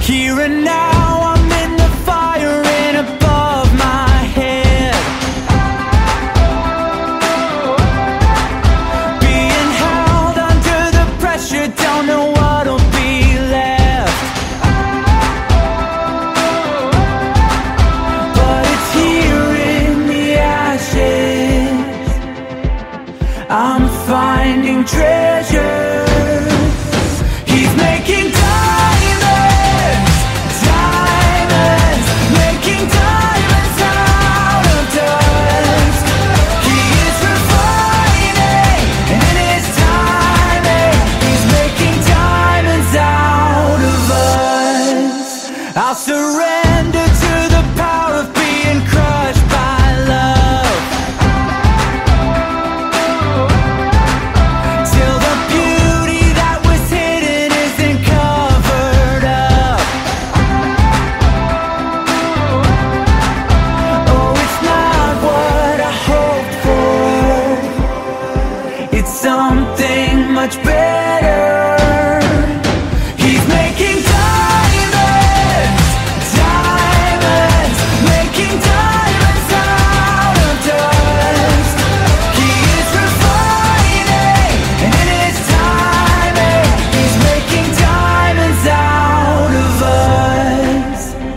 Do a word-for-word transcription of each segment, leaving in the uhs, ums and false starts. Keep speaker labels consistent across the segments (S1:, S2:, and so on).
S1: Here and now I'm in the fire and above my head, being held under the pressure, don't know what'll be left. But it's here in the ashes I'm finding treasure. He's making diamonds, diamonds, making diamonds out of dust. He is refining, and in his timing, he's making diamonds out of us. I'll surrender to the power of being crushed by love, till the beauty that was hidden isn't covered up. Oh, it's not what I hoped for, it's something much better. He's making diamonds, diamonds, making diamonds out of dust. He is refining, and in his timing, he's making diamonds out of us.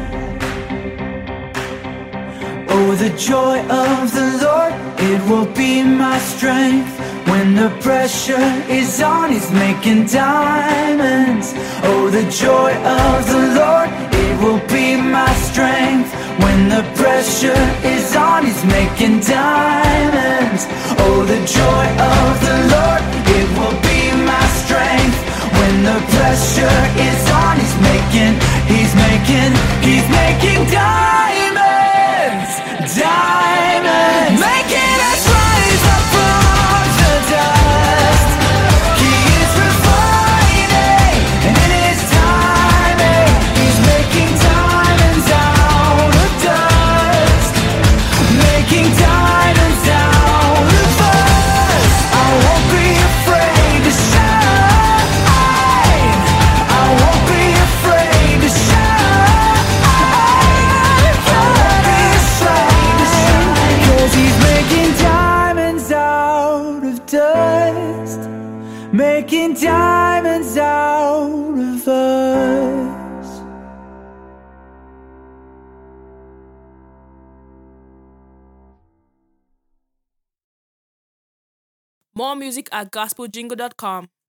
S1: Oh, the joy of the Lord, it will be my strength. When the pressure is on, he's making diamonds. Oh, the joy of the Lord, it will be my strength. When the pressure is on, he's making diamonds. Oh, the joy of the Lord, it will be my strength. When the pressure is on, he's making, he's making, he's making diamonds, diamonds, making us rise up from the dust. He is refining, and in his timing, he's making diamonds out of dust, making diamonds out of us. I won't be afraid to shine, I won't be afraid to shine, I won't be afraid to shine, 'cause he's making diamonds out of dust, making diamonds out of us.
S2: More music at gospel jingle dot com.